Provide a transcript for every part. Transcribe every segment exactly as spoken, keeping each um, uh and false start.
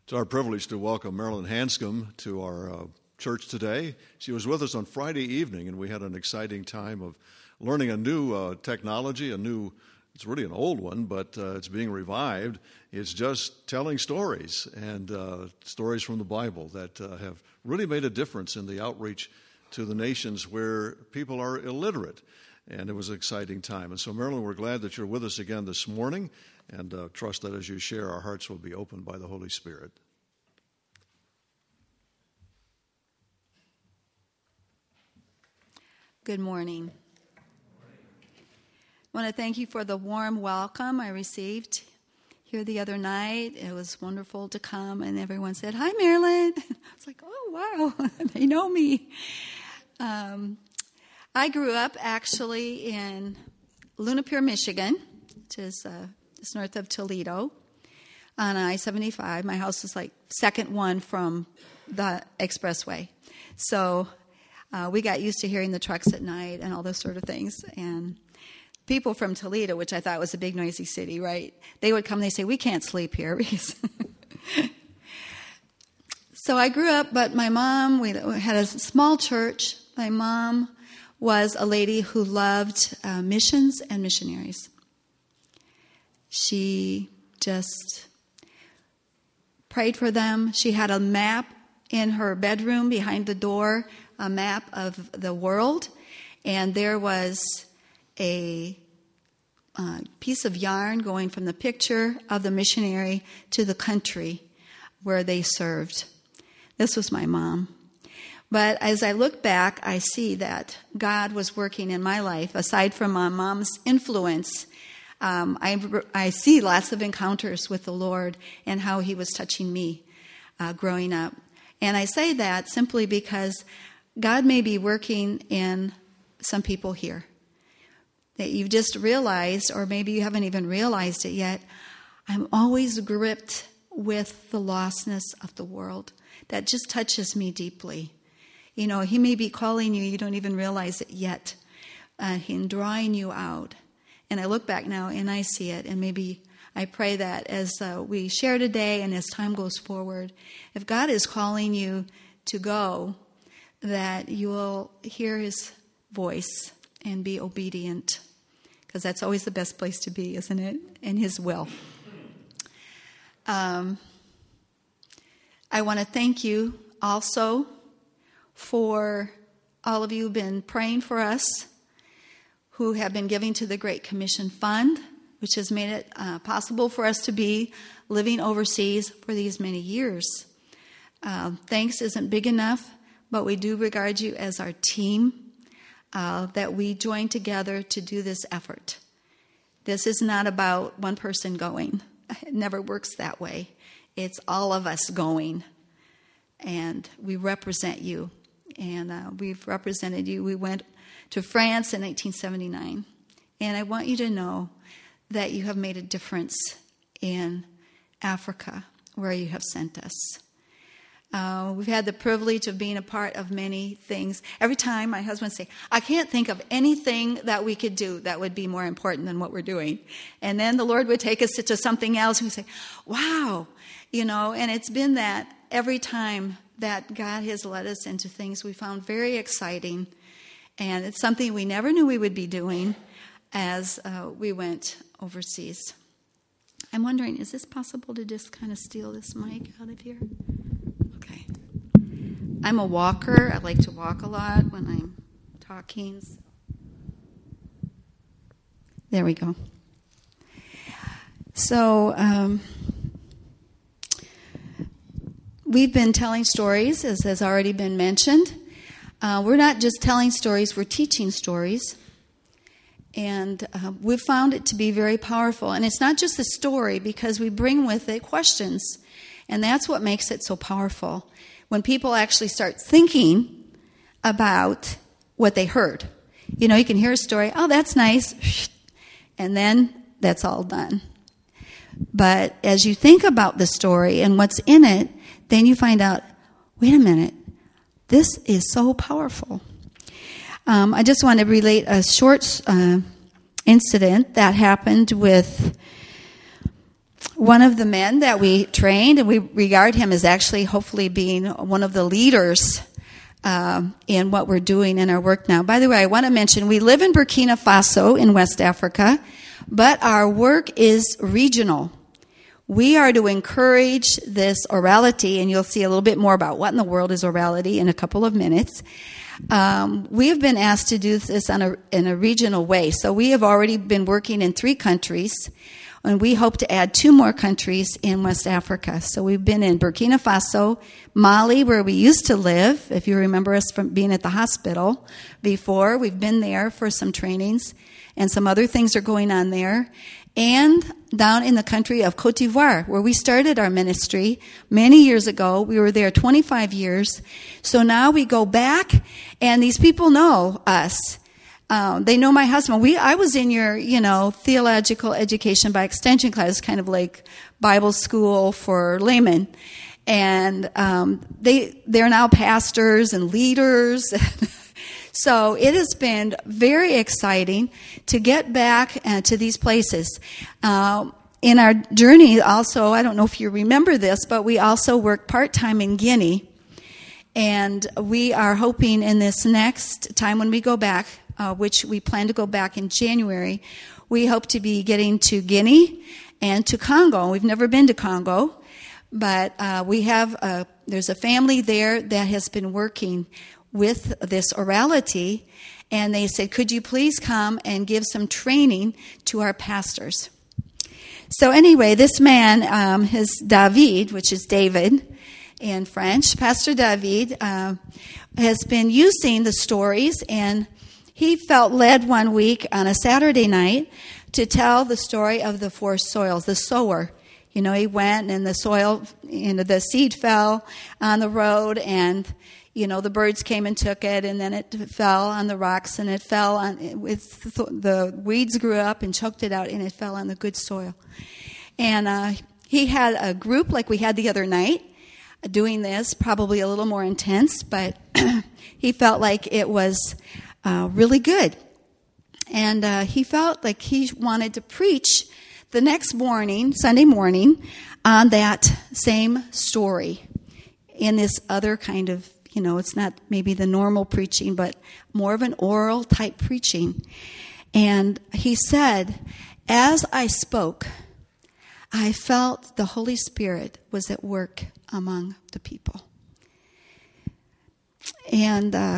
It's our privilege to welcome Marilyn Hanscom to our uh, church today. She was with us on Friday evening, and we had an exciting time of learning a new uh, technology, a new, it's really an old one, but uh, it's being revived. It's just telling stories, and uh, stories from the Bible that uh, have really made a difference in the outreach to the nations where people are illiterate. And it was an exciting time. And so, Marilyn, we're glad that you're with us again this morning, and uh, trust that as you share, our hearts will be opened by the Holy Spirit. Good morning. I want to thank you for the warm welcome I received here the other night. It was wonderful to come, and everyone said, "Hi, Marilyn." I was like, "Oh, wow, they know me." Um, I grew up actually in Lunapure, Michigan, which is uh, just north of Toledo, on I seventy-five. My house was like second one from the expressway. So uh, we got used to hearing the trucks at night and all those sort of things. And people from Toledo, which I thought was a big, noisy city, right? They would come and they say, "We can't sleep here." So I grew up, but my mom, we had a small church. My mom was a lady who loved uh, missions and missionaries. She just prayed for them. She had a map in her bedroom behind the door, a map of the world, and there was a uh, piece of yarn going from the picture of the missionary to the country where they served. This was my mom. But as I look back, I see that God was working in my life. Aside from my mom's influence, um, I, I see lots of encounters with the Lord and how He was touching me uh, growing up. And I say that simply because God may be working in some people here that you've just realized, or maybe you haven't even realized it yet. I'm always gripped with the lostness of the world. That just touches me deeply. You know, He may be calling you, you don't even realize it yet, uh, and drawing you out. And I look back now and I see it, and maybe I pray that as uh, we share today and as time goes forward, if God is calling you to go, that you will hear His voice and be obedient, because that's always the best place to be, isn't it? In His will. Um, I want to thank you also for all of you who've been praying for us, who have been giving to the Great Commission Fund, which has made it uh, possible for us to be living overseas for these many years. Uh, thanks isn't big enough, but we do regard you as our team, uh, that we join together to do this effort. This is not about one person going. It never works that way. It's all of us going, and we represent you. And uh, we've represented you. We went to France in nineteen seventy-nine. And I want you to know that you have made a difference in Africa, where you have sent us. Uh, we've had the privilege of being a part of many things. Every time my husband would say, "I can't think of anything that we could do that would be more important than what we're doing." And then the Lord would take us to something else, and we'd say, "Wow." You know, and it's been that every time that God has led us into things we found very exciting. And it's something we never knew we would be doing as uh, we went overseas. I'm wondering, is this possible to just kind of steal this mic out of here? Okay. I'm a walker. I like to walk a lot when I'm talking. There we go. So, um, we've been telling stories, as has already been mentioned. Uh, we're not just telling stories, we're teaching stories. And uh, we've found it to be very powerful. And it's not just a story, because we bring with it questions. And that's what makes it so powerful. When people actually start thinking about what they heard. You know, you can hear a story, "Oh, that's nice," and then that's all done. But as you think about the story and what's in it, then you find out, wait a minute, this is so powerful. Um, I just want to relate a short uh, incident that happened with one of the men that we trained, and we regard him as actually hopefully being one of the leaders uh, in what we're doing in our work now. By the way, I want to mention we live in Burkina Faso in West Africa, but our work is regional. We are to encourage this orality, and you'll see a little bit more about what in the world is orality in a couple of minutes. Um, we have been asked to do this on a, in a regional way. So we have already been working in three countries, and we hope to add two more countries in West Africa. So we've been in Burkina Faso, Mali, where we used to live, if you remember us from being at the hospital before. We've been there for some trainings, and some other things are going on there. And down in the country of Cote d'Ivoire, where we started our ministry many years ago. We were there twenty-five years. So now we go back, and these people know us. Um, they know my husband. We, I was in your, you know, theological education by extension class, kind of like Bible school for laymen. And um, they, they're now pastors and leaders. So it has been very exciting to get back uh, to these places. Uh, in our journey also, I don't know if you remember this, but we also work part-time in Guinea. And we are hoping in this next time when we go back, uh, which we plan to go back in January, we hope to be getting to Guinea and to Congo. We've never been to Congo, but uh, we have a, there's a family there that has been working with this orality, and they said, could you please come and give some training to our pastors? So anyway, this man, um, his David, which is David in French, Pastor David, uh, has been using the stories, and he felt led one week on a Saturday night to tell the story of the four soils, the sower. You know, he went and the soil, you know, the seed fell on the road, and you know, the birds came and took it, and then it fell on the rocks, and it fell on, with the weeds grew up and choked it out, and it fell on the good soil. And uh, he had a group like we had the other night doing this, probably a little more intense, but he felt like it was uh, really good. And uh, he felt like he wanted to preach the next morning, Sunday morning, on that same story in this other kind of, you know, it's not maybe the normal preaching, but more of an oral type preaching. And he said, as I spoke, I felt the Holy Spirit was at work among the people. And uh,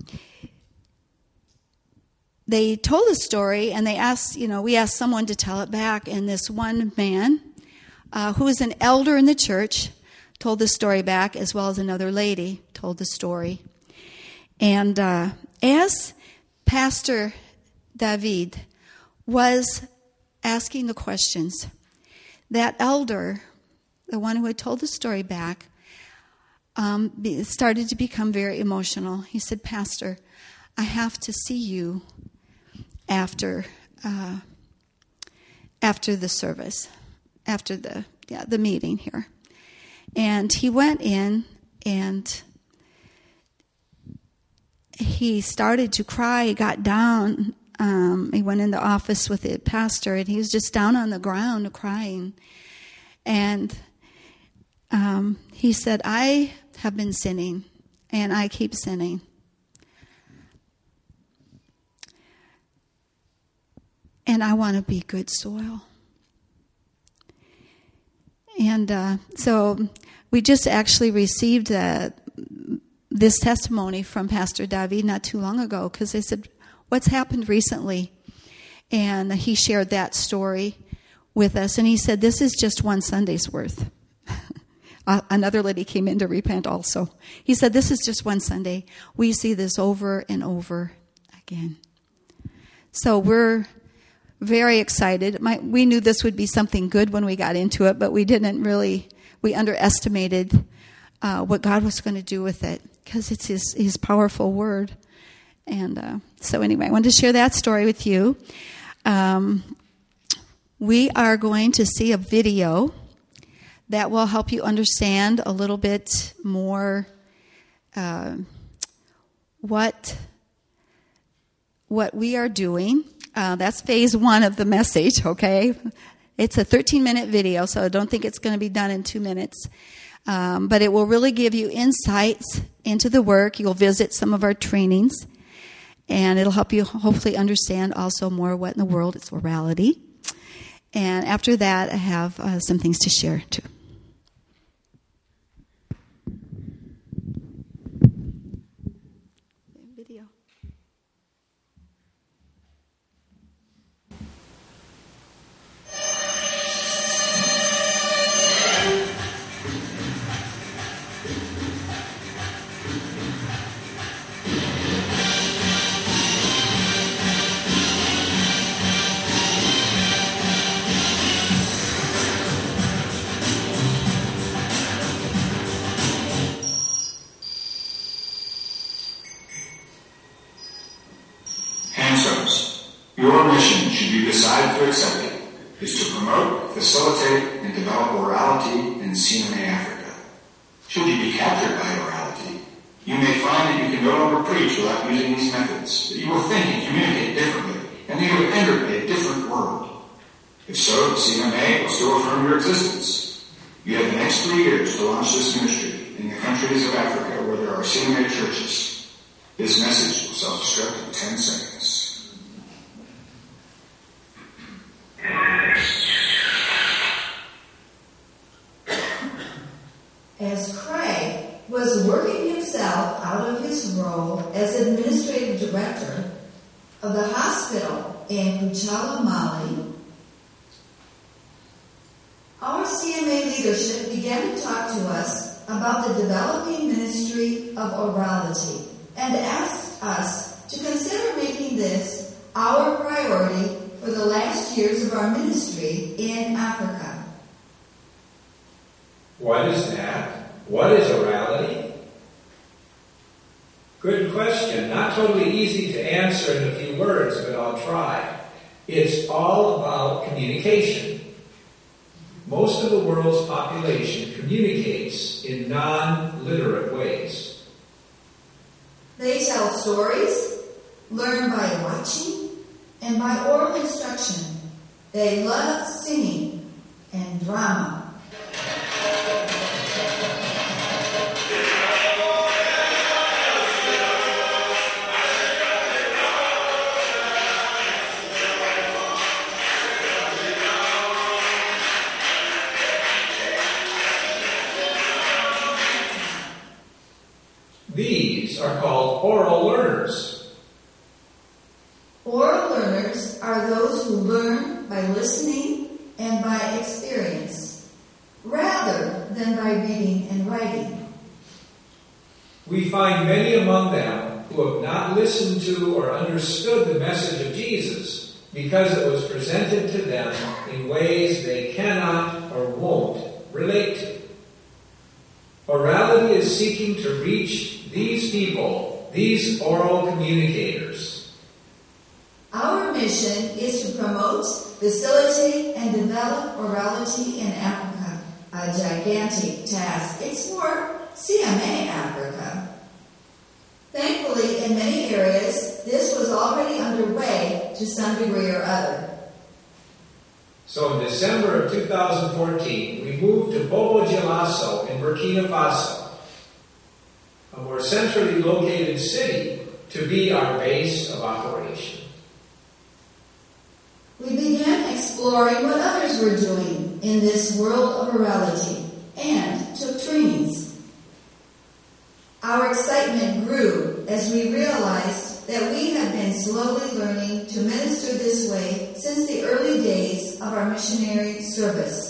they told the story, and they asked, you know, we asked someone to tell it back, and this one man, uh, who is an elder in the church, told the story back, as well as another lady told the story. And uh, as Pastor David was asking the questions, that elder, the one who had told the story back, um, started to become very emotional. He said, Pastor, I have to see you after uh, after the service, after the yeah, the meeting here. And he went in, and he started to cry. He got down. Um, he went in the office with the pastor, and he was just down on the ground crying. And um, he said, I have been sinning, and I keep sinning. And I want to be good soil. And uh, so we just actually received uh, this testimony from Pastor David not too long ago, because I said, what's happened recently? And he shared that story with us, and he said, this is just one Sunday's worth. uh, another lady came in to repent also. He said, this is just one Sunday. We see this over and over again. So we're very excited. My, we knew this would be something good when we got into it, but we didn't really, we underestimated uh, what God was going to do with it, because it's his, his powerful word. And uh, so anyway, I wanted to share that story with you. Um, we are going to see a video that will help you understand a little bit more uh, what what we are doing. Uh, that's phase one of the message, okay? It's a thirteen-minute video, so I don't think it's going to be done in two minutes. Um, but it will really give you insights into the work. You'll visit some of our trainings, and it'll help you hopefully understand also more what in the world is orality. And after that, I have uh, some things to share, too. Video. Your mission, should you decide to accept it, is to promote, facilitate, and develop orality in C M A Africa. Should you be captured by orality, you may find that you can no longer preach without using these methods, that you will think and communicate differently, and that you have entered a different world. If so, C M A will still affirm your existence. You have the next three years to launch this ministry in the countries of Africa where there are C M A churches. This message will self-destruct in ten seconds. As Craig was working himself out of his role as administrative director of the hospital in Kuchala, Mali, our C M A leadership began to talk to us about the developing ministry of orality and asked us to consider making this our priority for the last years of our ministry in Africa. What is that? What is orality? Good question. Not totally easy to answer in a few words, but I'll try. It's all about communication. Most of the world's population communicates in non-literate ways. They tell stories, learn by watching, and by oral instruction. They love singing and drama. These are called oral learners. Oral learners are those who learn by listening and by experience, rather than by reading and writing. We find many among them who have not listened to or understood the message of Jesus because it was presented to them in ways they cannot or won't relate to. Orality is seeking to reach these people, these oral communicators. Our mission is to promote, facilitate, and develop orality in Africa, a gigantic task. It's for C M A Africa. Thankfully, in many areas, this was already underway to some degree or other. So in December of two thousand fourteen, we moved to Bobo Dioulasso in Burkina Faso, a more centrally located city, to be our base of operation. We began exploring what others were doing in this world of orality and took trainings. Our excitement grew as we realized that we had been slowly learning to minister this way since the early days of our missionary service.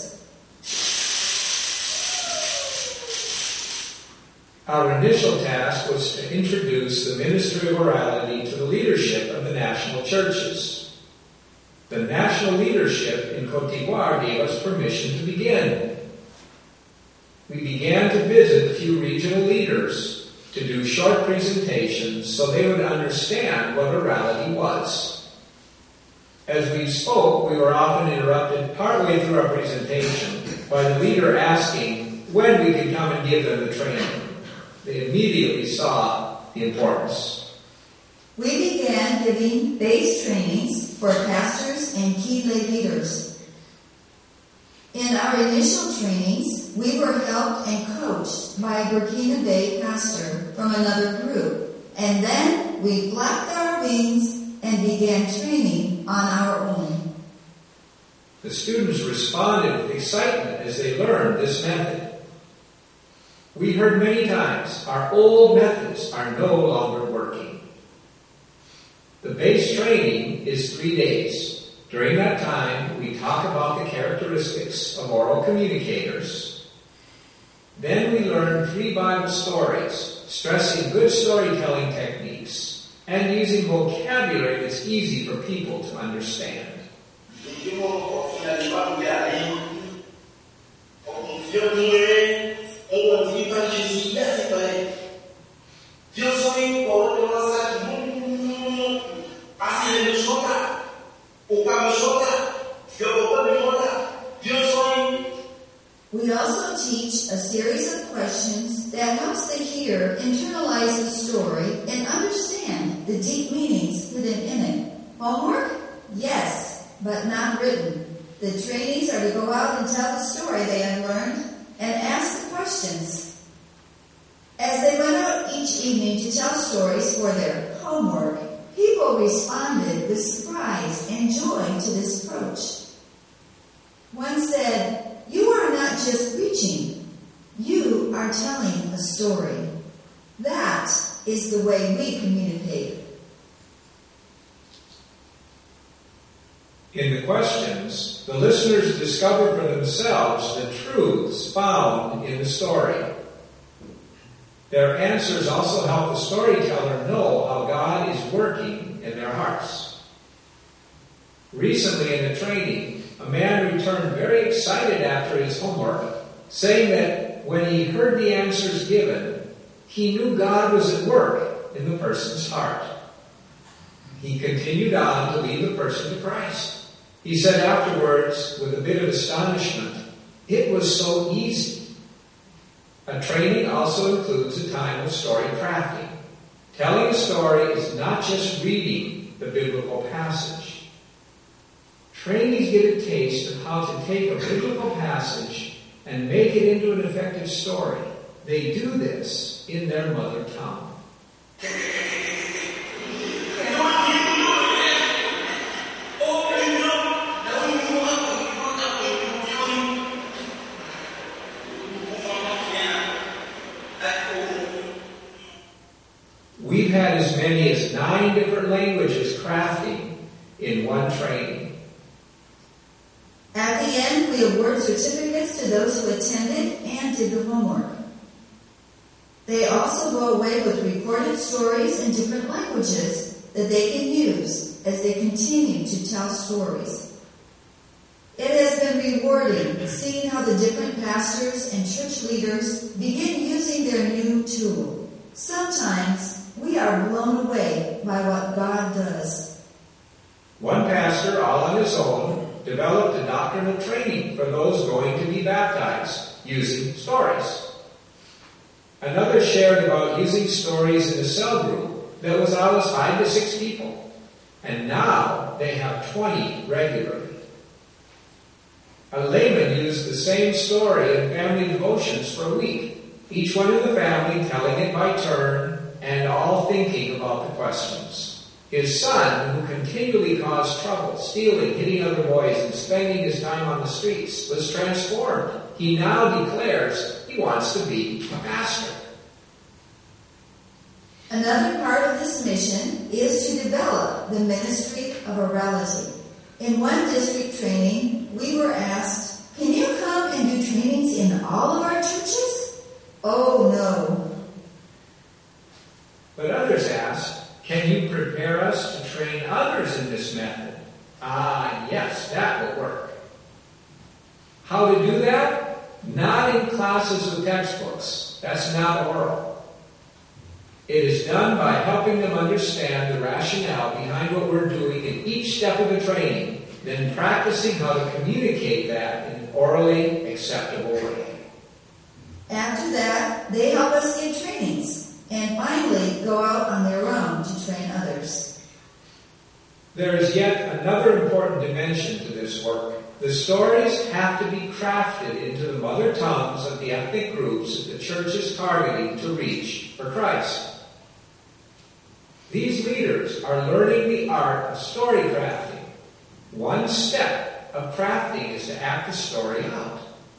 Our initial task was to introduce the ministry of orality to the leadership of the national churches. The national leadership in Côte d'Ivoire gave us permission to begin. We began to visit a few regional leaders to do short presentations so they would understand what orality was. As we spoke, we were often interrupted partway through our presentation by the leader asking when we could come and give them the training. They immediately saw the importance. We began giving base trainings for pastors and key lay leaders. In our initial trainings, we were helped and coached by a Burkina Faso pastor from another group, and then we flapped our wings and began training on our own. The students responded with excitement as they learned this method. We heard many times, our old methods are no longer working. The base training is three days. During that time, we talk about the characteristics of oral communicators. Then we learn three Bible stories, stressing good storytelling techniques and using vocabulary that's easy for people to understand. We also teach a series of questions that helps the hearer internalize the story and understand the deep meanings hidden in it. Homework? Yes, but not written. The trainees are to go out and tell the story they have learned and ask the questions. As they went out each evening to tell stories for their homework, people responded with surprise and joy to this approach. One said, "You are not just preaching, you are telling a story. That is the way we communicate." In the questions, the listeners discovered for themselves the truths found in the story. Their answers also help the storyteller know how God is working in their hearts. Recently in the training, a man returned very excited after his homework, saying that when he heard the answers given, he knew God was at work in the person's heart. He continued on to lead the person to Christ. He said afterwards, with a bit of astonishment, "It was so easy." A training also includes a time of story crafting. Telling a story is not just reading the biblical passage. Trainees get a taste of how to take a biblical passage and make it into an effective story. They do this in their mother tongue. We've had as many as nine different languages crafting in one training. At the end, we award certificates to those who attended and did the homework. They also go away with recorded stories in different languages that they can use as they continue to tell stories. It has been rewarding seeing how the different pastors and church leaders begin using their new tool. Sometimes we are blown away by what God does. One pastor, all on his own, developed a doctrinal training for those going to be baptized using stories. Another shared about using stories in a cell group that was always five to six people, and now they have twenty regularly. A layman used the same story in family devotions for a week, each one in the family telling it by turn and all thinking about the questions. His son, who continually caused trouble, stealing, hitting other boys, and spending his time on the streets, was transformed. He now declares he wants to be a pastor. Another part of this mission is to develop the ministry of orality. In one district training, we were asked, "Can you come and do trainings in all of our churches?" Oh, no. But others asked, "Can you prepare us to train others in this method?" Ah, yes, that will work. How to do that? Not in classes with textbooks. That's not oral. It is done by helping them understand the rationale behind what we're doing in each step of the training, then practicing how to communicate that in an orally acceptable way. After that, they help us get trainings and finally go out on their own to train others. There is yet another important dimension to this work. The stories have to be crafted into the mother tongues of the ethnic groups that the church is targeting to reach for Christ. These leaders are learning the art of story crafting. One step of crafting is to act the story out.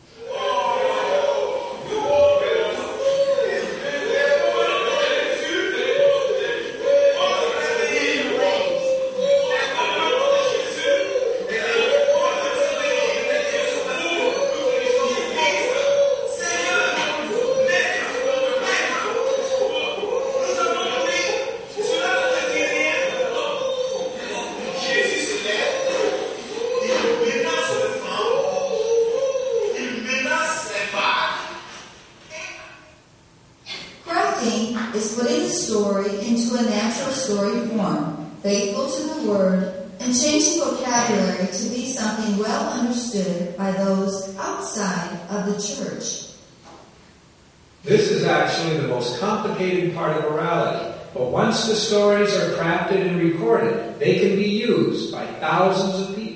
Is putting the story into a natural story form, faithful to the word, and changing vocabulary to be something well understood by those outside of the church. This is actually the most complicated part of orality, but once the stories are crafted and recorded, they can be used by thousands of people.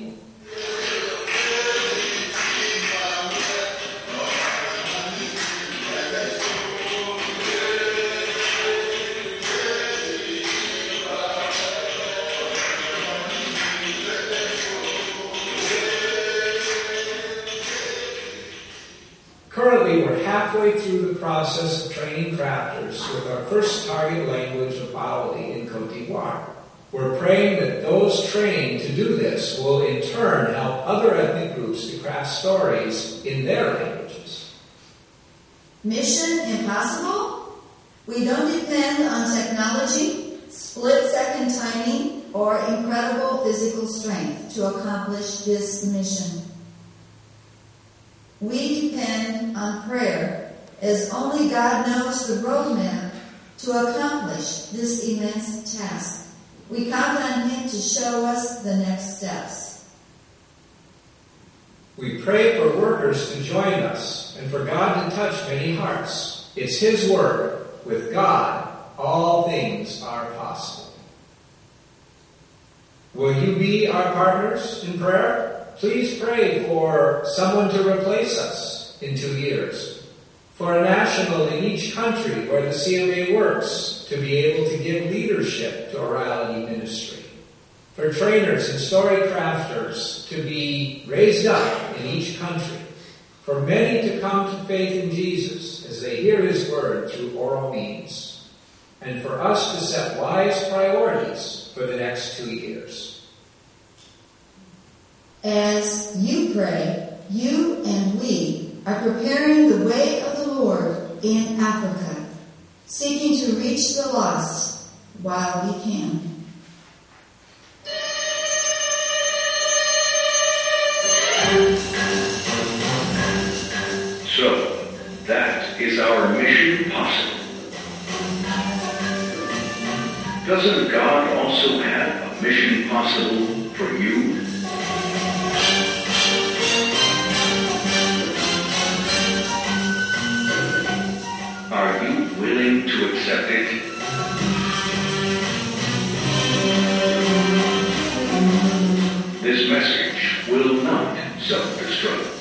Currently, we're halfway through the process of training crafters with our first target language of Baoli in Côte d'Ivoire. We're praying that those trained to do this will in turn help other ethnic groups to craft stories in their languages. Mission impossible? We don't depend on technology, split-second timing, or incredible physical strength to accomplish this mission. We depend on prayer, as only God knows the roadmap to accomplish this immense task. We count on Him to show us the next steps. We pray for workers to join us and for God to touch many hearts. It's His work. With God, all things are possible. Will you be our partners in prayer? Please pray for someone to replace us in two years. For a national in each country where the C M A works to be able to give leadership to orality ministry. For trainers and story crafters to be raised up in each country. For many to come to faith in Jesus as they hear His word through oral means. And for us to set wise priorities for the next two years. As you pray, you and we are preparing the way of the Lord in Africa, seeking to reach the lost while we can. So, that is our mission possible. Doesn't God also have a mission possible for you? Are you willing to accept it? This message will not self-destruct.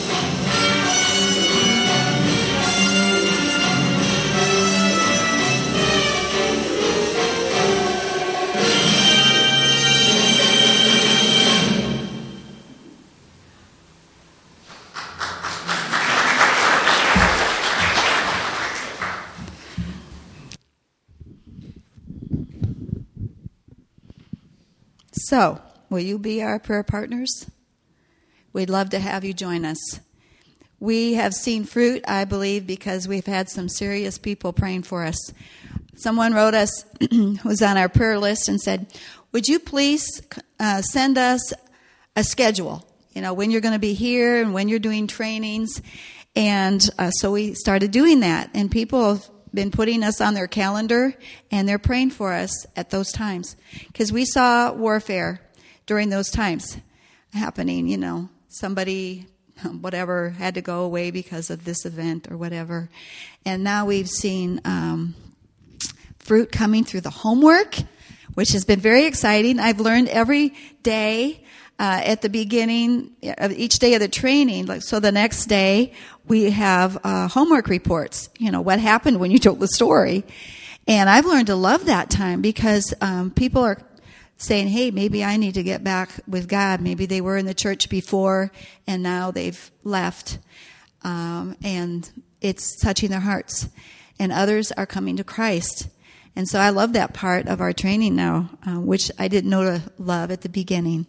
So, will you be our prayer partners? We'd love to have you join us. We have seen fruit, I believe, because we've had some serious people praying for us. Someone wrote us, who was on our prayer list, and said, would you please uh, send us a schedule, you know, when you're going to be here and when you're doing trainings. And uh, so we started doing that, and people have been putting us on their calendar, and they're praying for us at those times. Because we saw warfare during those times happening, you know, somebody, whatever, had to go away because of this event or whatever. And now we've seen um, fruit coming through the homework. which has been very exciting. I've learned every day uh, at the beginning of each day of the training. Like, so the next day we have uh, homework reports, you know, what happened when you told the story. And I've learned to love that time because um, people are saying, hey, maybe I need to get back with God. Maybe they were in the church before and now they've left. Um, and it's touching their hearts. And others are coming to Christ. And so I love that part of our training now, uh, which I didn't know to love at the beginning.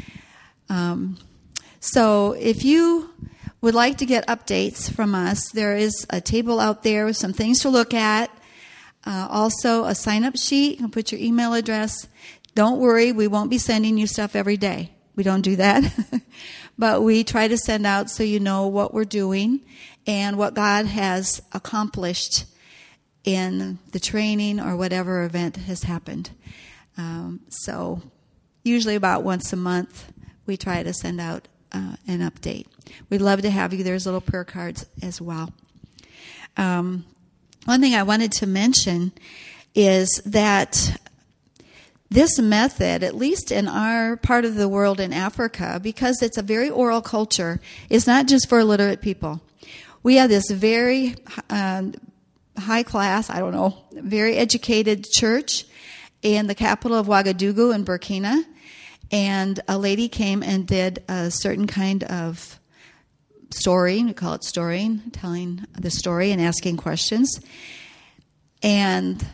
Um, so if you would like to get updates from us, there is a table out there with some things to look at. Uh, also, a sign-up sheet. You can put your email address. Don't worry, we won't be sending you stuff every day. We don't do that. But we try to send out so you know what we're doing and what God has accomplished in the training or whatever event has happened. Um, so usually about once a month, we try to send out uh, an update. We'd love to have you. There's little prayer cards as well. Um, one thing I wanted to mention is that this method, at least in our part of the world in Africa, because it's a very oral culture, is not just for illiterate people. We have this very uh, high class, I don't know, very educated church in the capital of Ouagadougou in Burkina. And a lady came and did a certain kind of story, we call it storying, telling the story and asking questions. And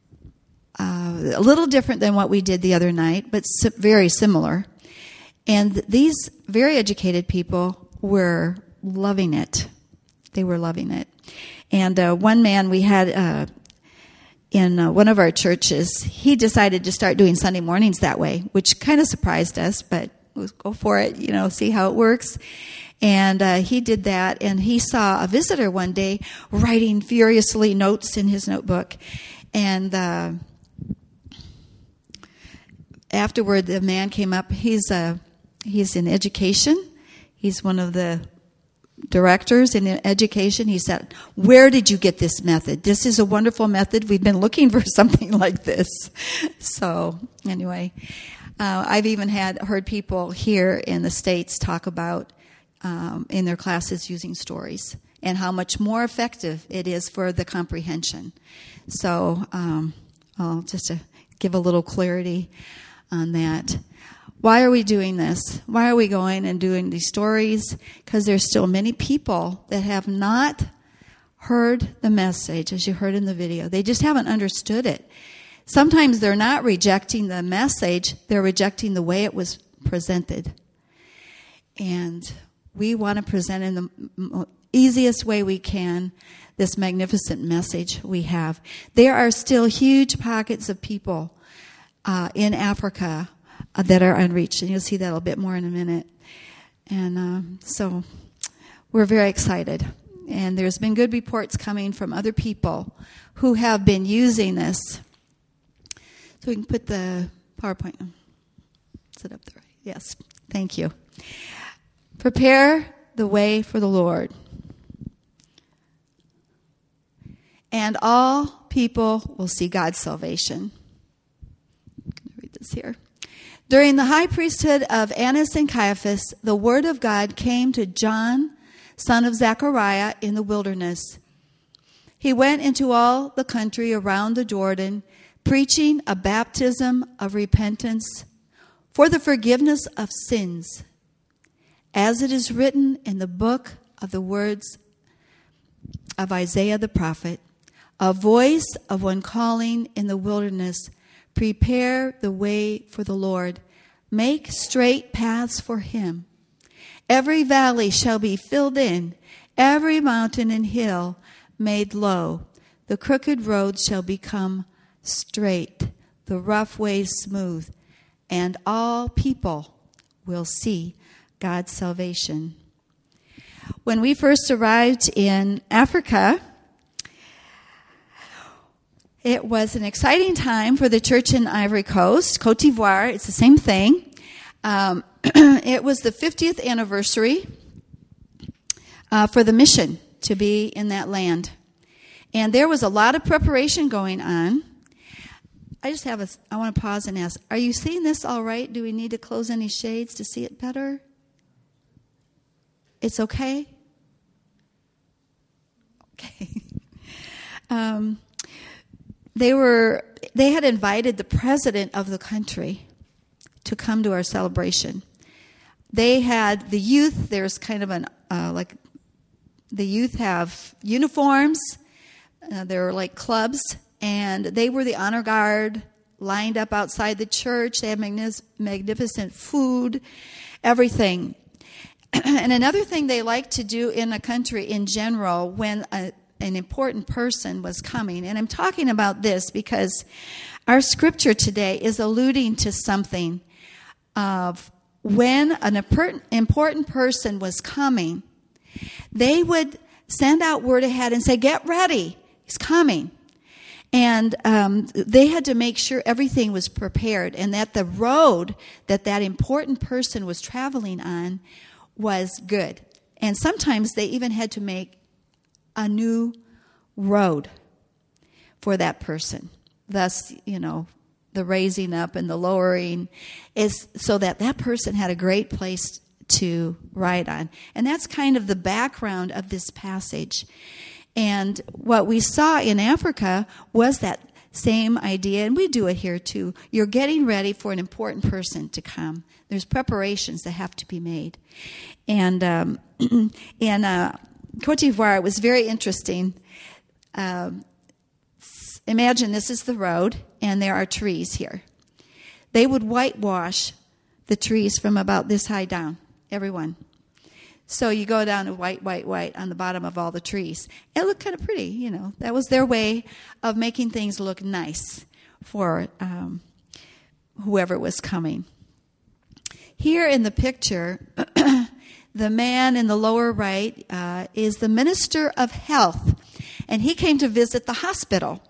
uh, a little different than what we did the other night, but si- very similar. And these very educated people were loving it. They were loving it. And uh, one man we had uh, in uh, one of our churches, he decided to start doing Sunday mornings that way, which kind of surprised us, but we'll go for it, you know, see how it works. And uh, he did that, and he saw a visitor one day writing furiously notes in his notebook. And uh, afterward, the man came up. He's uh, he's in education. He's one of the directors in education. He said, where did you get this method? This is a wonderful method. We've been looking for something like this. So anyway, uh, I've even had heard people here in the States talk about um, in their classes using stories and how much more effective it is for the comprehension. So um, I'll just to give a little clarity on that. Why are we doing this? Why are we going and doing these stories? Because there's still many people that have not heard the message, as you heard in the video. They just haven't understood it. Sometimes they're not rejecting the message, they're rejecting the way it was presented. And we want to present in the easiest way we can this magnificent message we have. There are still huge pockets of people uh, in Africa Uh, that are unreached, and you'll see that a little bit more in a minute. And um, so we're very excited. And there's been good reports coming from other people who have been using this. So we can put the PowerPoint. Is it up there? Yes. Thank you. Prepare the way for the Lord. And all people will see God's salvation. I'll read this here. During the high priesthood of Annas and Caiaphas, the word of God came to John, son of Zechariah, in the wilderness. He went into all the country around the Jordan, preaching a baptism of repentance for the forgiveness of sins, as it is written in the book of the words of Isaiah the prophet, a voice of one calling in the wilderness, prepare the way for the Lord. Make straight paths for him. Every valley shall be filled in, every mountain and hill made low. The crooked roads shall become straight, the rough ways smooth, and all people will see God's salvation. When we first arrived in Africa, it was an exciting time for the church in Ivory Coast, Côte d'Ivoire. It's the same thing. Um, it was the fiftieth anniversary uh, for the mission to be in that land. And there was a lot of preparation going on. I just have a, I want to pause and ask, are you seeing this all right? Do we need to close any shades to see it better? It's okay? Okay. um, they were, they had invited the president of the country to come to our celebration. They had the youth, there's kind of an, uh, like, the youth have uniforms, uh, they're like clubs, and they were the honor guard lined up outside the church. They had magnific- magnificent food, everything. And another thing they like to do in a country in general when a, an important person was coming, and I'm talking about this because our scripture today is alluding to something of when an important person was coming, they would send out word ahead and say, get ready, he's coming. And um, they had to make sure everything was prepared and that the road that that important person was traveling on was good. And sometimes they even had to make a new road for that person. Thus, you know, the raising up and the lowering is so that that person had a great place to ride on. And that's kind of the background of this passage. And what we saw in Africa was that same idea, and we do it here too. You're getting ready for an important person to come. There's preparations that have to be made. And um, in uh, Cote d'Ivoire, it was very interesting. Um, imagine this is the road, and there are trees here. They would whitewash the trees from about this high down, everyone. So you go down to white, white, white on the bottom of all the trees. It looked kind of pretty, you know. That was their way of making things look nice for um, whoever was coming. Here in the picture, the man in the lower right uh, is the minister of health. And he came to visit the hospital.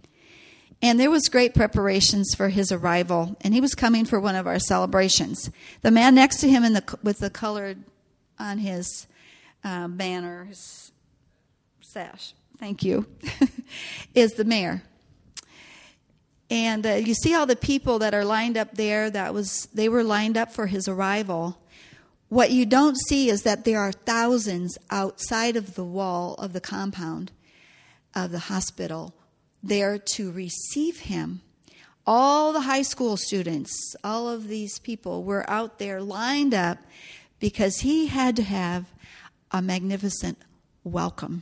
And there was great preparations for his arrival. And he was coming for one of our celebrations. The man next to him in the with the colored on his uh, banner, his sash, thank you, is the mayor. And uh, you see all the people that are lined up there. That was they were lined up for his arrival. What you don't see is that there are thousands outside of the wall of the compound of the hospital there to receive him. All the high school students, all of these people were out there lined up because he had to have a magnificent welcome.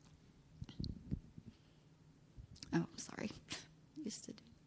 Oh, sorry. Used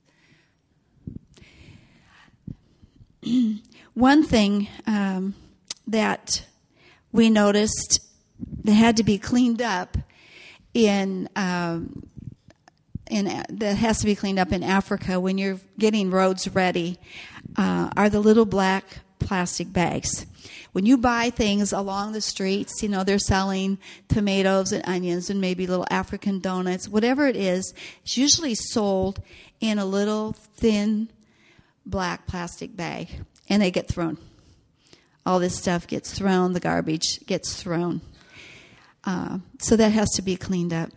to do. One thing um, that we noticed that had to be cleaned up in, um, in that has to be cleaned up in Africa when you're getting roads ready uh, are the little black plastic bags. When you buy things along the streets, you know, they're selling tomatoes and onions and maybe little African donuts, whatever it is, it's usually sold in a little thin black plastic bag, and they get thrown. All this stuff gets thrown, the garbage gets thrown. Uh, so that has to be cleaned up.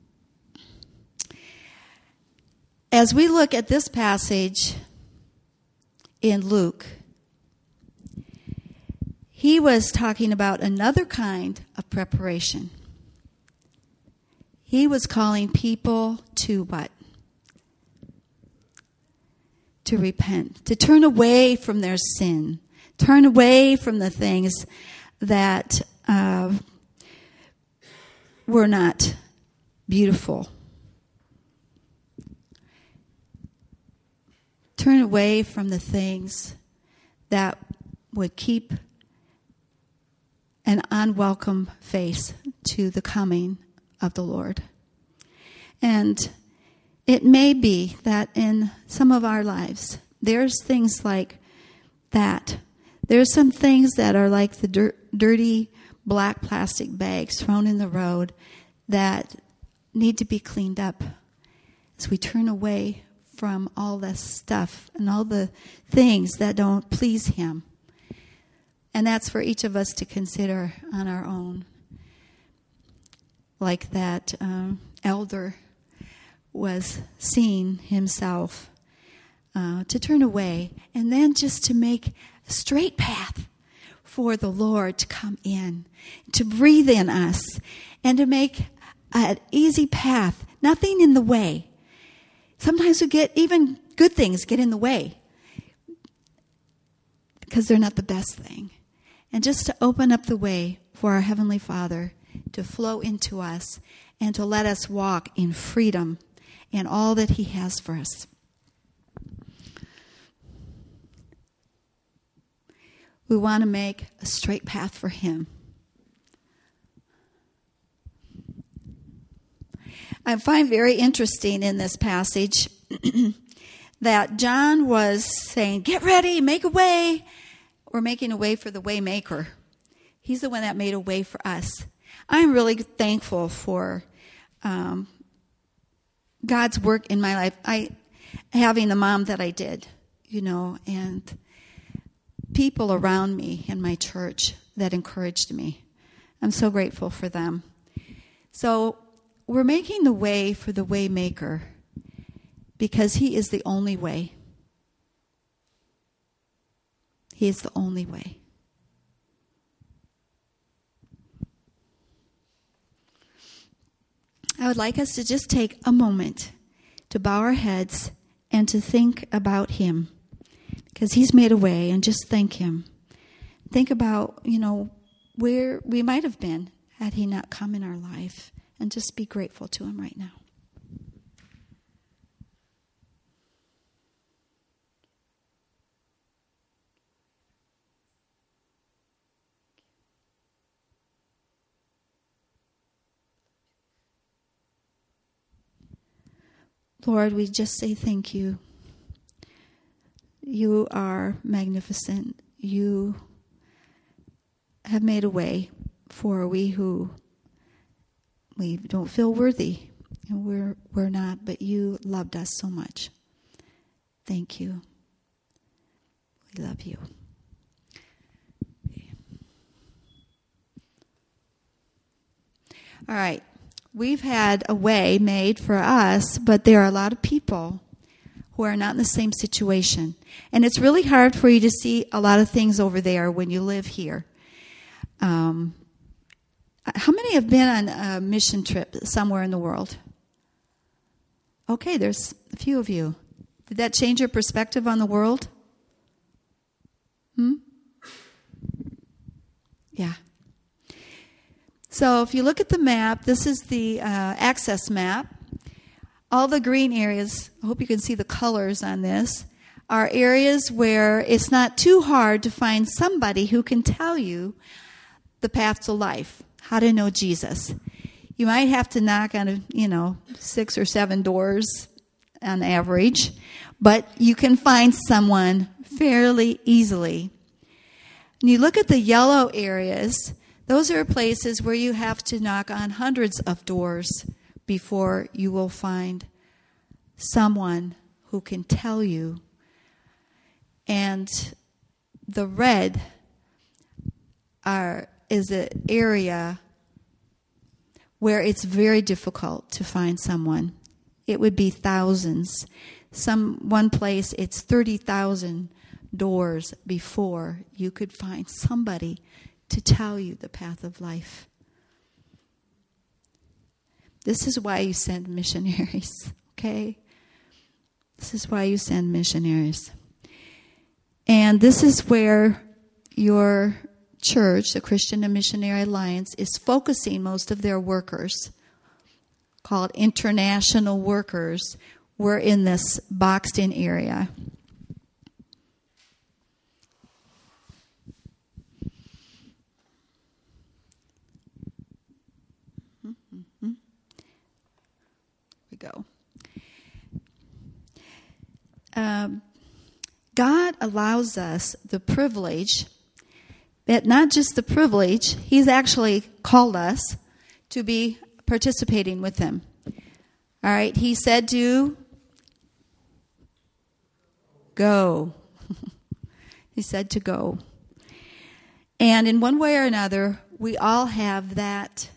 As we look at this passage in Luke, he was talking about another kind of preparation. He was calling people to what? To repent, to turn away from their sin, turn away from the things that uh, were not beautiful. Turn away from the things that would keep an unwelcome face to the coming of the Lord. And it may be that in some of our lives, there's things like that. There's some things that are like the dirt, dirty black plastic bags thrown in the road that need to be cleaned up as we turn away from all this stuff and all the things that don't please Him. And that's for each of us to consider on our own. Like that um, elder was seeing himself uh, to turn away, and then just to make a straight path for the Lord to come in, to breathe in us, and to make an easy path, nothing in the way. Sometimes we get, even good things get in the way because they're not the best thing. And just to open up the way for our Heavenly Father to flow into us and to let us walk in freedom and all that He has for us. We want to make a straight path for Him. I find very interesting in this passage that John was saying, get ready, make a way. We're making a way for the way maker. He's the one that made a way for us. I'm really thankful for um, God's work in my life. I having the mom that I did, you know, and people around me in my church that encouraged me. I'm so grateful for them. So we're making the way for the way maker because He is the only way. He is the only way. I would like us to just take a moment to bow our heads and to think about Him, because He's made a way, and just thank Him. Think about, you know, where we might have been had He not come in our life, and just be grateful to Him right now. Lord, we just say thank you. You are magnificent. You have made a way for we who we don't feel worthy, and we're we're not, but you loved us so much. Thank you. We love you. All right. We've had a way made for us, but there are a lot of people who are not in the same situation. And it's really hard for you to see a lot of things over there when you live here. Um, how many have been on a mission trip somewhere in the world? Okay, there's a few of you. Did that change your perspective on the world? Hmm? Yeah. So if you look at the map, this is the uh, access map. All the green areas, I hope you can see the colors on this, are areas where it's not too hard to find somebody who can tell you the path to life, how to know Jesus. You might have to knock on, you know, six or seven doors on average, but you can find someone fairly easily. And you look at the yellow areas, those are places where you have to knock on hundreds of doors before you will find someone who can tell you. And the red are is an area where it's very difficult to find someone. It would be thousands. Some one place it's thirty thousand doors before you could find somebody to tell you the path of life. This is why you send missionaries, okay? This is why you send missionaries. And this is where your church, the Christian and Missionary Alliance, is focusing most of their workers, called international workers. We're in this boxed-in area. Go. Um, God allows us the privilege, but not just the privilege, He's actually called us to be participating with Him. All right, He said to go. He said to go. And in one way or another, we all have that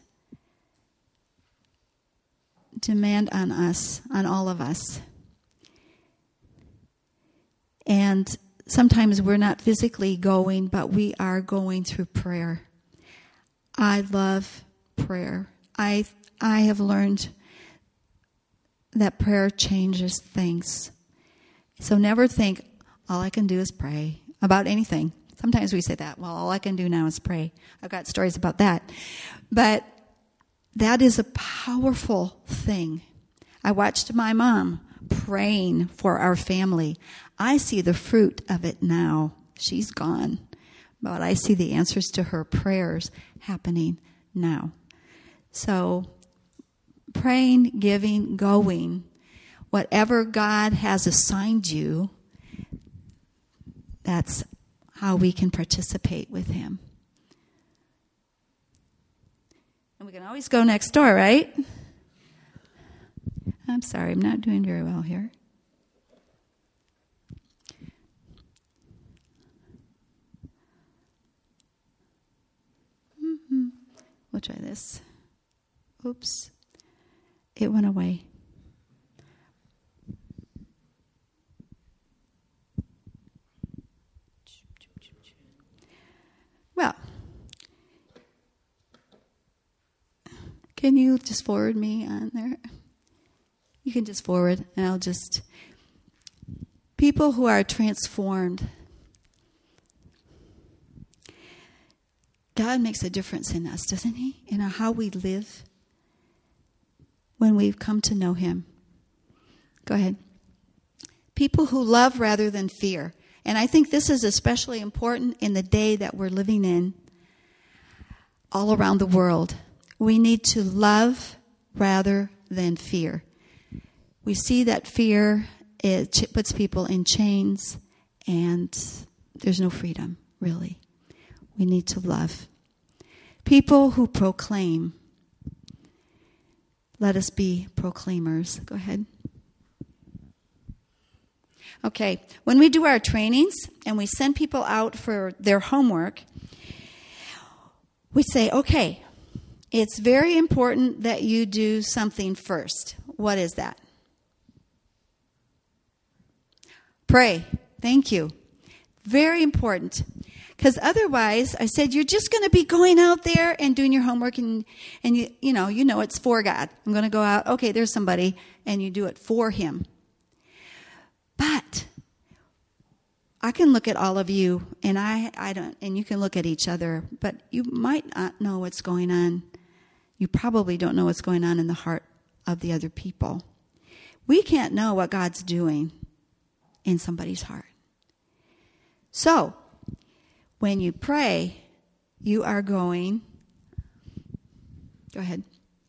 demand on us, on all of us. And sometimes we're not physically going, but we are going through prayer. I love prayer. I I have learned that prayer changes things. So never think, all I can do is pray about anything. Sometimes we say that, well, all I can do now is pray. I've got stories about that. But that is a powerful thing. I watched my mom praying for our family. I see the fruit of it now. She's gone. But I see the answers to her prayers happening now. So, praying, giving, going, whatever God has assigned you, that's how we can participate with Him. And we can always go next door, right? I'm sorry, I'm not doing very well here. Mm-hmm. We'll try this. Oops. It went away. Well, can you just forward me on there? You can just forward, and I'll just... People who are transformed. God makes a difference in us, doesn't He? In how we live when we've come to know Him. Go ahead. People who love rather than fear. And I think this is especially important in the day that we're living in all around the world. We need to love rather than fear. We see that fear, it puts people in chains, and there's no freedom, really. We need to love. People who proclaim. Let us be proclaimers. Go ahead. Okay, when we do our trainings and we send people out for their homework, we say, okay, it's very important that you do something first. What is that? Pray. Thank you. Very important. Because otherwise, I said, you're just going to be going out there and doing your homework, and, and you, you know, you know it's for God. I'm going to go out, okay, there's somebody, and you do it for Him. But I can look at all of you, and I, I don't, and you can look at each other, but you might not know what's going on. You probably don't know what's going on in the heart of the other people. We can't know what God's doing in somebody's heart. So, when you pray, you are going, go ahead,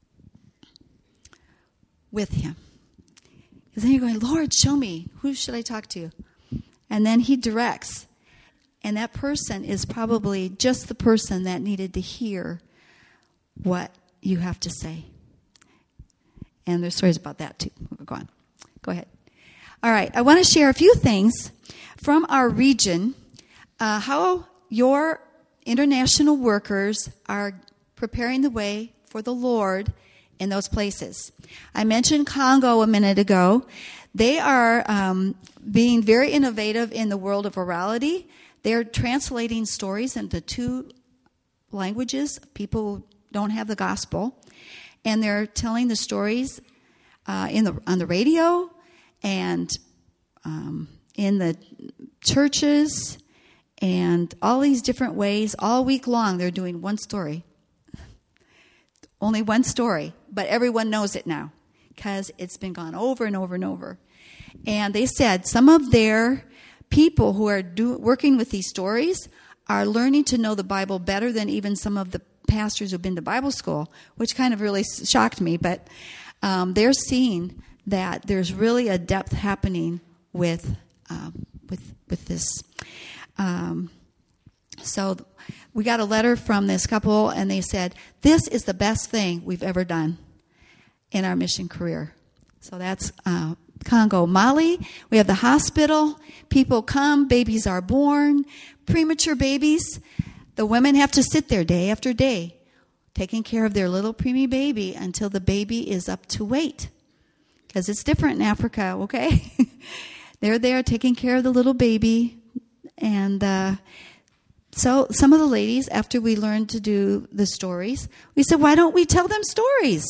with Him. Because then you're going, Lord, show me, who should I talk to? And then He directs. And that person is probably just the person that needed to hear what you have to say. And there's stories about that too. Go on. Go ahead. All right. I want to share a few things from our region, uh, how your international workers are preparing the way for the Lord in those places. I mentioned Congo a minute ago. They are um, being very innovative in the world of orality. They're translating stories into two languages. People don't have the gospel. And they're telling the stories uh, in the on the radio and um, in the churches and all these different ways. All week long, they're doing one story. Only one story, but everyone knows it now because it's been gone over and over and over. And they said some of their people who are do, working with these stories are learning to know the Bible better than even some of the pastors who've been to Bible school, which kind of really shocked me. But um, they're seeing that there's really a depth happening with um, with with this. Um, so we got a letter from this couple, and they said, this is the best thing we've ever done in our mission career. So that's uh, Congo. Mali, we have the hospital. People come, babies are born, premature babies. The women have to sit there day after day, taking care of their little preemie baby until the baby is up to weight. Because it's different in Africa, okay? they're there taking care of the little baby. And uh, so some of the ladies, after we learned to do the stories, we said, why don't we tell them stories?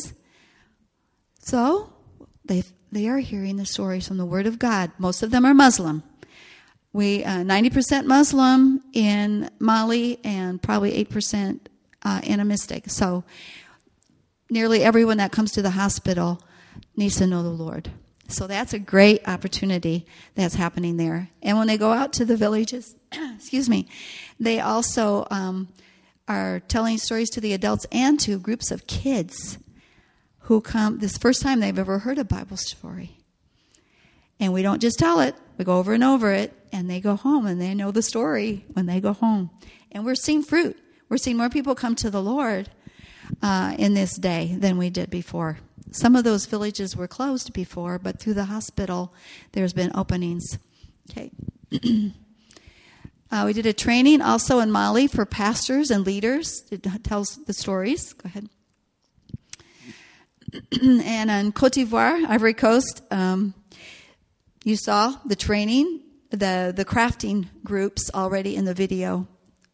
So they they are hearing the stories from the Word of God. Most of them are Muslim. We uh, ninety percent Muslim in Mali and probably eight percent uh, animistic. So nearly everyone that comes to the hospital needs to know the Lord. So that's a great opportunity that's happening there. And when they go out to the villages, excuse me, they also um, are telling stories to the adults and to groups of kids who come, this first time they've ever heard a Bible story. And we don't just tell it, we go over and over it, and they go home and they know the story when they go home. And we're seeing fruit. We're seeing more people come to the Lord uh, in this day than we did before. Some of those villages were closed before, but through the hospital, there's been openings. Okay. uh, we did a training also in Mali for pastors and leaders. It tells the stories. Go ahead. And in Cote d'Ivoire, Ivory Coast, um, you saw the training, the, the crafting groups already in the video.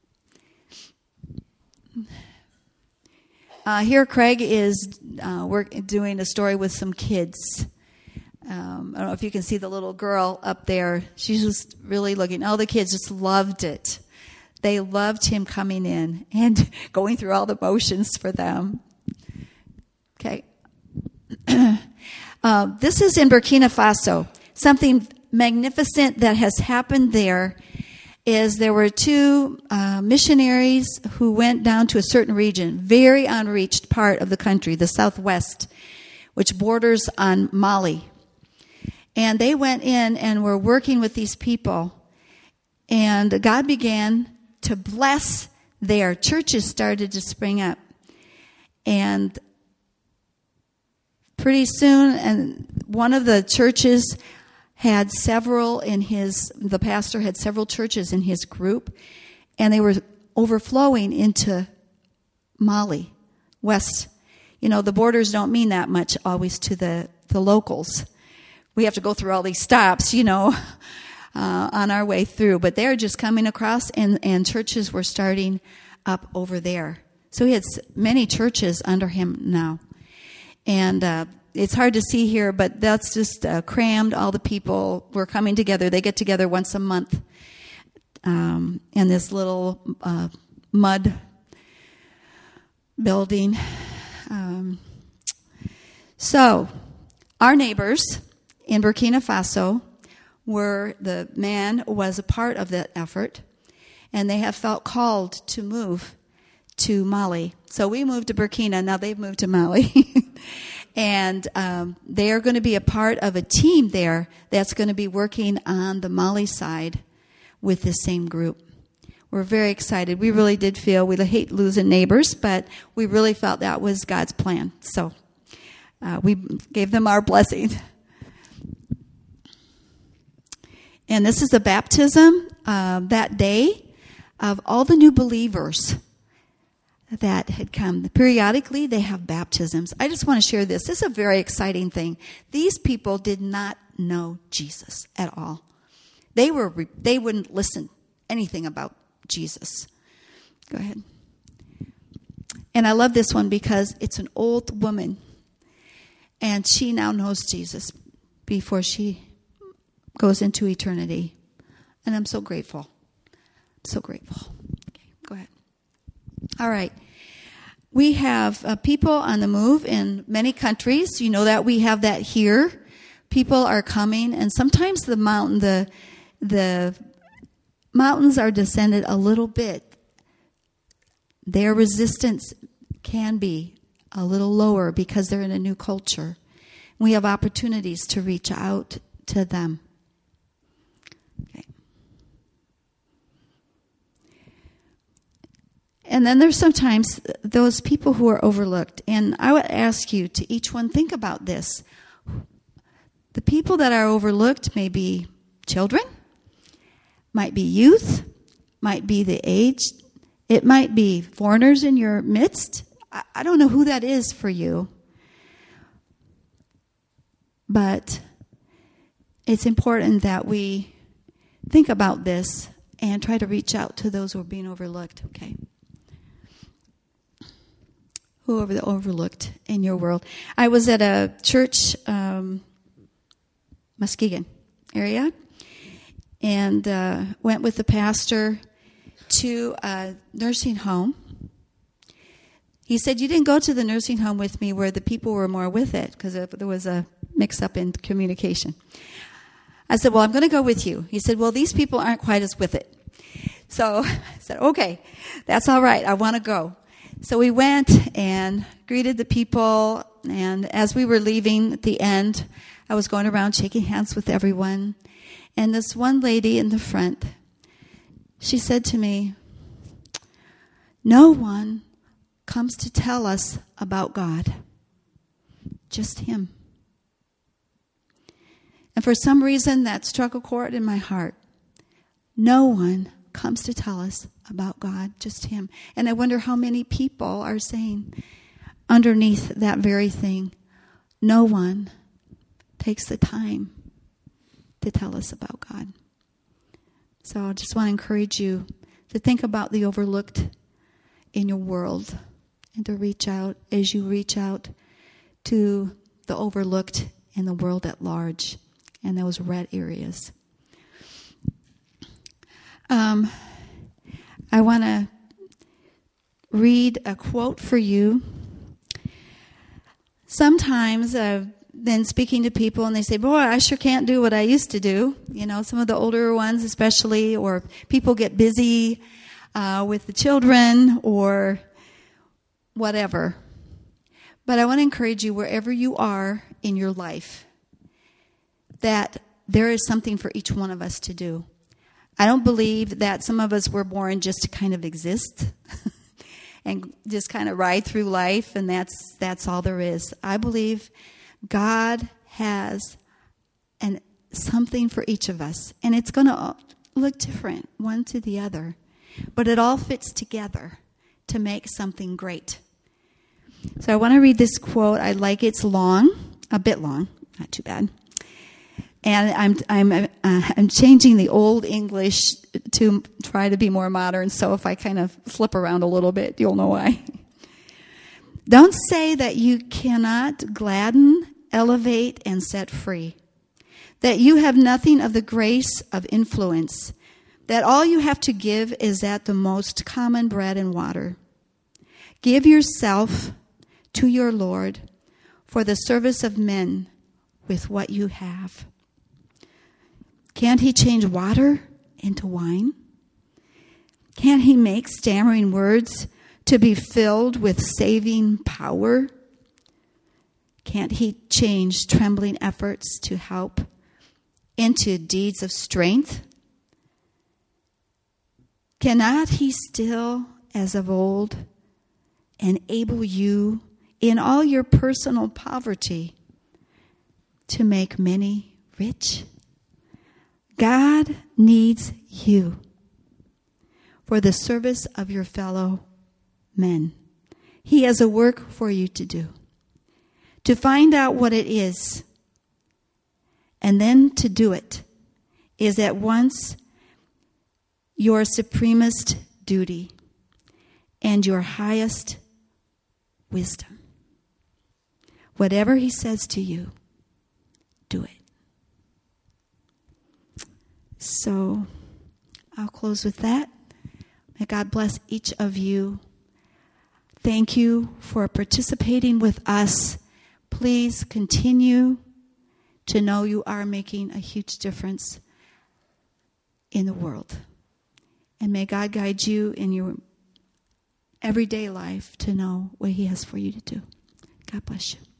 Uh, here, Craig is uh, work, doing a story with some kids. Um, I don't know if you can see the little girl up there. She's just really looking. All the kids just loved it. They loved him coming in and going through all the motions for them. Okay. uh, this is in Burkina Faso. Something magnificent that has happened there is there were two uh, missionaries who went down to a certain region, very unreached part of the country, the southwest, which borders on Mali. And they went in and were working with these people. And God began to bless there. Churches started to spring up. And pretty soon, and one of the churches had several in his, the pastor had several churches in his group, and they were overflowing into Mali, west. You know, the borders don't mean that much always to the, the locals. We have to go through all these stops, you know, uh, on our way through. But they're just coming across, and, and churches were starting up over there. So he had many churches under him now. And uh, it's hard to see here, but that's just uh, crammed. All the people were coming together. They get together once a month um, in this little uh, mud building. Um, so our neighbors in Burkina Faso were, the man was a part of that effort, and they have felt called to move to Mali. So we moved to Burkina. Now they've moved to Mali. And um, they are going to be a part of a team there that's going to be working on the Mali side with the same group. We're very excited. We really did feel, we hate losing neighbors, but we really felt that was God's plan. So uh, we gave them our blessing. And this is the baptism uh, that day of all the new believers that had come. Periodically, they have baptisms. I just want to share this. This is a very exciting thing. These people did not know Jesus at all. They were they wouldn't listen anything about Jesus. Go ahead. And I love this one because it's an old woman, and she now knows Jesus before she goes into eternity. And I'm so grateful. I'm so grateful. Okay, go ahead. All right. We have uh, people on the move in many countries. You know that we have that here. People are coming, and sometimes the mountain, the the mountains are descended a little bit. Their resistance can be a little lower because they're in a new culture. We have opportunities to reach out to them. Okay. And then there's sometimes those people who are overlooked. And I would ask you to each one think about this. The people that are overlooked may be children, might be youth, might be the aged. It might be foreigners in your midst. I, I don't know who that is for you. But it's important that we think about this and try to reach out to those who are being overlooked, okay? Who are the overlooked in your world? I was at a church, um, Muskegon area, and uh, went with the pastor to a nursing home. He said, you didn't go to the nursing home with me where the people were more with it, because there was a mix-up in communication. I said, well, I'm going to go with you. He said, well, these people aren't quite as with it. So I said, okay, that's all right. I want to go. So we went and greeted the people, and as we were leaving at the end, I was going around shaking hands with everyone. And this one lady in the front, she said to me, no one comes to tell us about God, just Him. And for some reason, that struck a chord in my heart. No one comes to tell us about God, just Him. And I wonder how many people are saying underneath that very thing, no one takes the time to tell us about God. So I just want to encourage you to think about the overlooked in your world and to reach out as you reach out to the overlooked in the world at large and those red areas. Um, I want to read a quote for you. Sometimes I've been speaking to people and they say, boy, I sure can't do what I used to do. You know, some of the older ones especially, or people get busy uh, with the children or whatever. But I want to encourage you wherever you are in your life that there is something for each one of us to do. I don't believe that some of us were born just to kind of exist and just kind of ride through life, and that's that's all there is. I believe God has an something for each of us, and it's going to look different one to the other, but it all fits together to make something great. So I want to read this quote. I like it's long, a bit long, not too bad. And I'm I'm uh, I'm changing the old English to try to be more modern. So if I kind of flip around a little bit, you'll know why. Don't say that you cannot gladden, elevate, and set free. That you have nothing of the grace of influence. That all you have to give is at the most common bread and water. Give yourself to your Lord for the service of men with what you have. Can't He change water into wine? Can't He make stammering words to be filled with saving power? Can't He change trembling efforts to help into deeds of strength? Cannot He still, as of old, enable you in all your personal poverty to make many rich? God needs you for the service of your fellow men. He has a work for you to do. To find out what it is and then to do it is at once your supremest duty and your highest wisdom. Whatever He says to you, do it. So I'll close with that. May God bless each of you. Thank you for participating with us. Please continue to know you are making a huge difference in the world. And may God guide you in your everyday life to know what He has for you to do. God bless you.